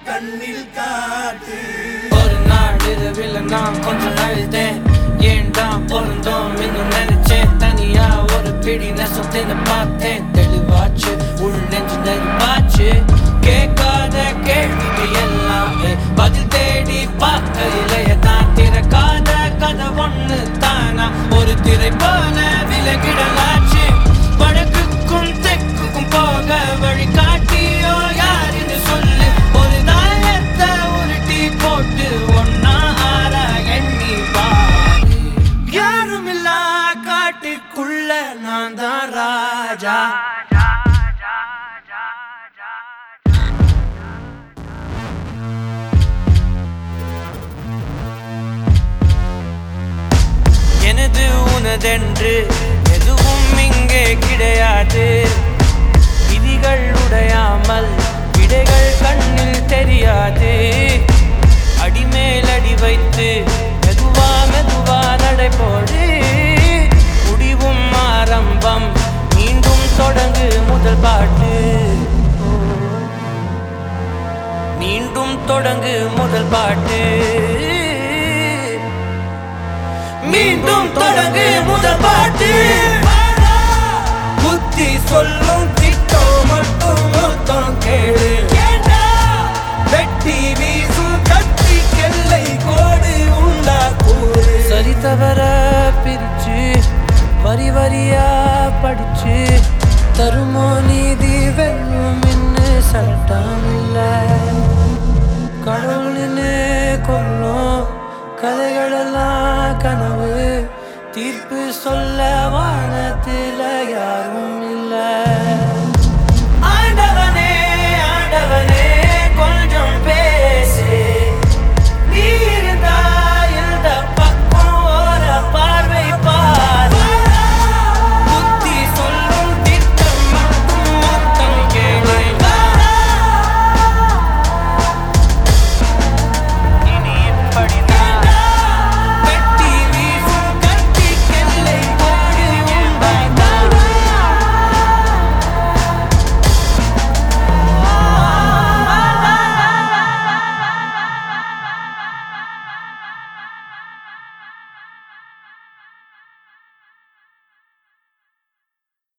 கண்ணில் காட்டு. ஒரு நாள் இரவில் நான் கொஞ்சம் அழுதேன். ஏண்டா பொருந்தோம் இன்னும் நினைச்சேன். தனியா ஒரு பிடி நெசத்தின்னு பார்த்தேன். தெளிவாச்சு உள் நெஞ்சு நெருப்பாச்சு. கேட்காத கேள்விக்கு எல்லாம் பதில் தேடி பார்க்கையிலேய தான் திறக்காத கதை ஒண்ணு தானா ஒரு திரை போல விலகிடலாச்சு. வடக்குக்கும் தெற்குக்கும் போக வழி காட்டியோ யாருன்னு சொல்லு. ஒரு தாயத்தை உருட்டி போட்டு ஒன்னா ஆற எண்ணி பாரு. யாருமில்லா காட்டுக்குள்ள நான் தான் ராஜா. எனது உனதென்று எதுவும் இங்கே கிடையாது. விதிகள் உடையாமல் விடைகள் கண்ணில் தெரியாது. அடிமேல் அடி வைத்து மெதுவா மெதுவா நடைபோடு. முடிவும் ஆரம்பம் மீண்டும் தொடங்கு முதல் பாட்டு. மீண்டும் தொடங்கு முதல் பாட்டு. மீண்டும் தொடங்கு முதல் பாட்டு. புத்தி சொல்லும் திட்டம் மட்டும் மொத்தம் கேளு. வெட்டி வீசும் கட்டி கெல்லை கோடு உண்டா கூடு. சரி தவற பிரிச்சு வரி வரியா படிச்சு தருமோ நீதி வெல்லும் இன்னு சட்டம் இல்ல. கடவுள்னு கொல்லும் கதைகளெல்லாம் கனவு.